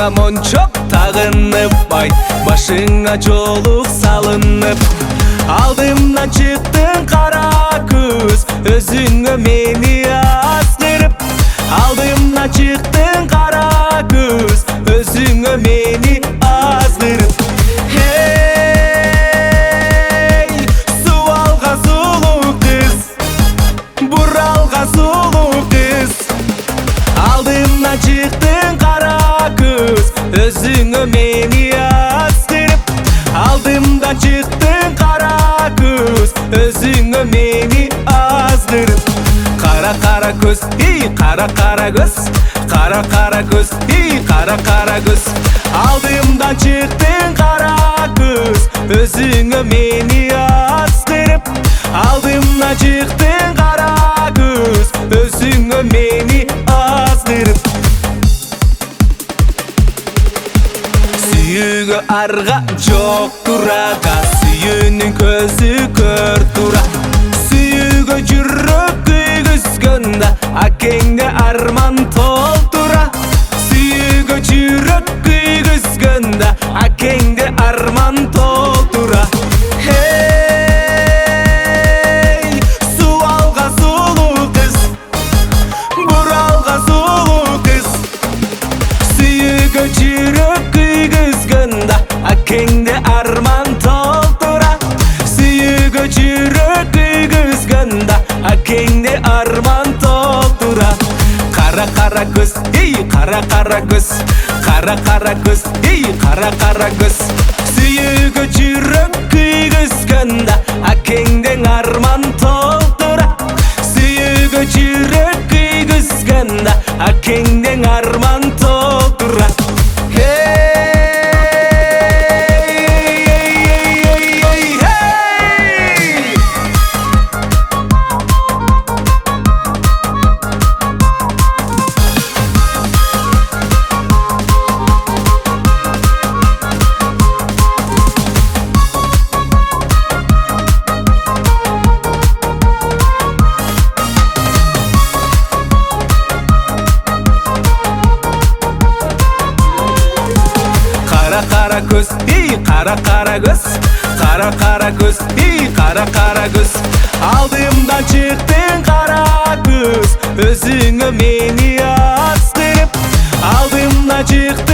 мончок тағынып, башыңа жолук салынып. Алдымдан чыктың кара көз, өзүңө мени аскырып. Алдымдан чыктың кара көз, өзүңө мени аскырып. Hey, суалга сулуу кыз, буралга сулуу кыз. Алдымдан чыктың кара көз, өзүңө мени аскырып. Алдымдан чыктың кара көз, өзүңө мени аздырып. Кара көз, кара көз, кара көз, кара көз. Алдымдан чыктың кара көз, өзүңө мени аздырып. Алдымдан чыктың кара көз, өзүңө мени аздырып. Сүйүүгө арга жок турага, сүйүүнүн көзү көр тура. Сүйүүгө жүрөк күйгүзгөндө, акеңде арман толтура. Сүйүүгө жүрөк күйгүзгөндө, акеңде арман толтура. Hey, суалга сулуу кыз, буралга сулуу кыз. Сүйүүгө жүрөк күйгүзгөндө, акеңде арман толтура. Сүйүүгө жүрөк күйгүзгөндө, акеңде арман толтура. Кара көз, кара көз, кара көз, кара көз. Сүйүүгө жүрөк күйгүзгөндө, акеңде арман толтура. Сүйүүгө жүрөк күйгүзгөндө, акеңде арман толтура. Кара көз, кара көз, кара көз, кара көз. Алдымдан чыктың кара көз, өзүңө мени аздырып. Алдымдан чыктың